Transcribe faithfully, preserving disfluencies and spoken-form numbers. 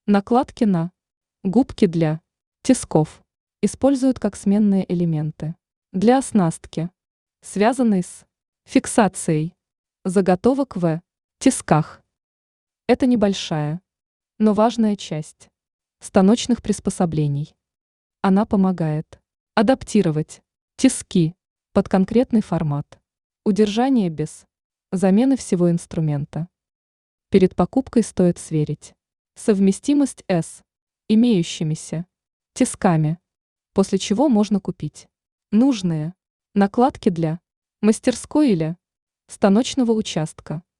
Накладки на губки для тисков используют как сменные элементы для оснастки, связанной с фиксацией заготовок в тисках. Это небольшая, но важная часть станочных приспособлений. Она помогает адаптировать тиски под конкретный формат, удержание без замены всего инструмента. Перед покупкой стоит сверить совместимость с имеющимися тисками, после чего можно купить нужные накладки для мастерской или станочного участка.